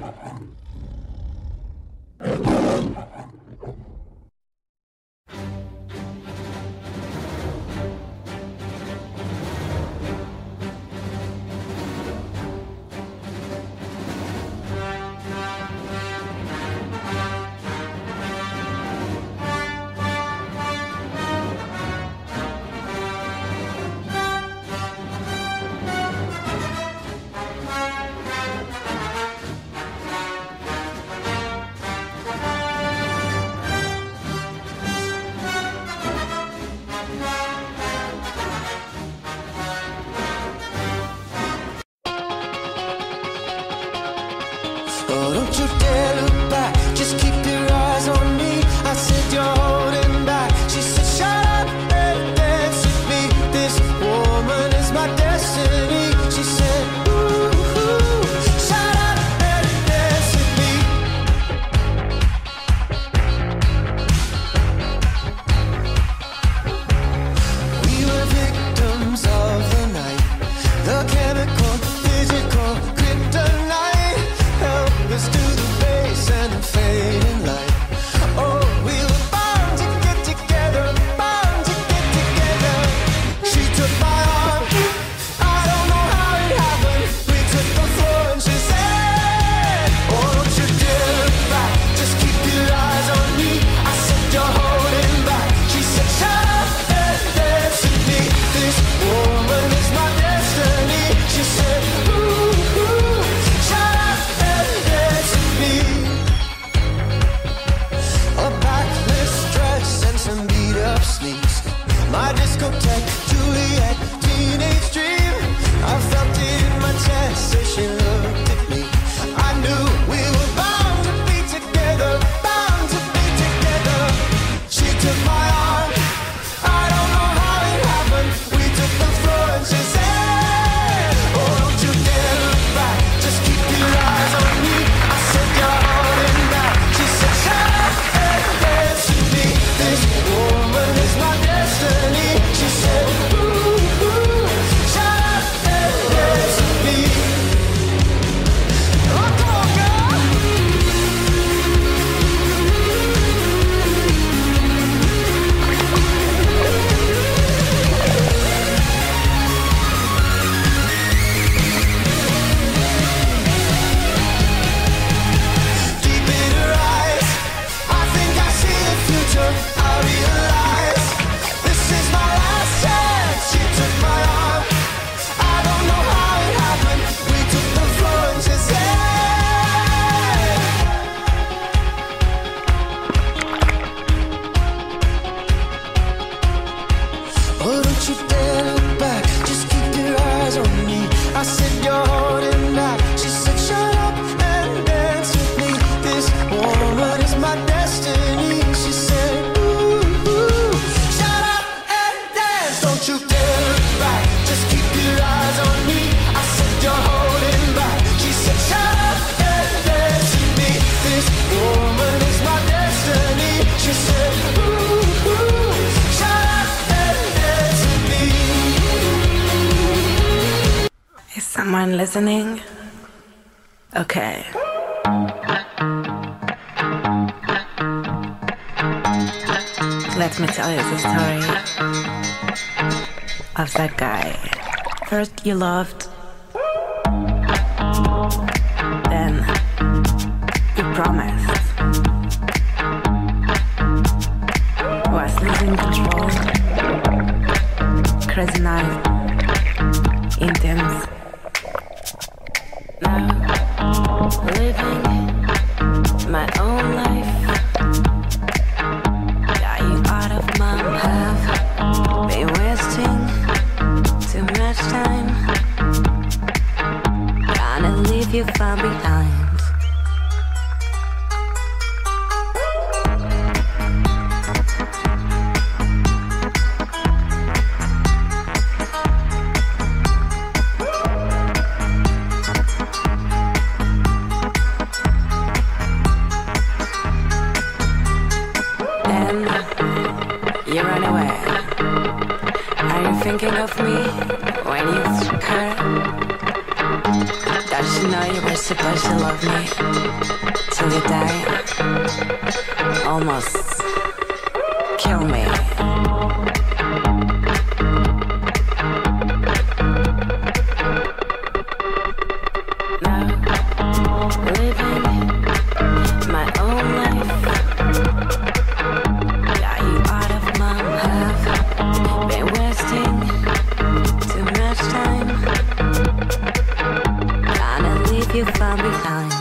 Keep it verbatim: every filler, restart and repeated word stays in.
Oh, don't you dare look back, just keep your eyes on me. I said you're holding back. She said shut up and dance with me. This woman is my destiny. She said ooh, ooh, shut up and dance with me. We were victims of the night, the chemical, physical, kryptonite. Us to the base and the fading light. Oh, we were bound to get together, bound to get together. She took my arm, I don't know how it happened. We took the floor and she said, oh, don't you dare look back, just keep your eyes on me. I said you're holding back. She said shut up and dance with me. This woman is my destiny. She said ooh, ooh, shut up and dance with me. A backless dress and some beat up sneaks. My discotheque, Juliet, teenage dream. I felt it in my chest as she looked at me. I knew we were bound to be together, bound to be together. She took my arm, I don't know how it happened. We took the floor and she said, oh, don't you dare look back, just keep your eyes on me. I said you're holding back. She said shut up and dance with me. This woman is my destiny. She said ooh, ooh, shut up and dance with me. Oh, come on, girl. Deep in her eyes, I think I see the future. I realize this is my last chance. She took my arm, I don't know how it happened. We took the floor and she said, oh, don't you dare look back, just keep your eyes on me. I said you're holding back. She said shut up and dance with me. This woman is my destiny. She said ooh, ooh, shut up and dance. Don't you dare look back, just keep your eyes on me. I said you're holding back. She said shut up and dance with me. This woman is my destiny. She said ooh, ooh, shut up and dance with me. Is someone listening? Okay. Let me tell you the story of that guy. First you loved, then you promised. Was losing control. Crazy night, intense. Now living my own life. Dying out of my have been wasting too much time. Gonna leave you far behind. You run away. Are you thinking of me when you her? Does she know you were supposed to love me till you die. Almost kill me. Now, living my own life. Got you out of my life. Been wasting too much time. Gonna leave you far behind.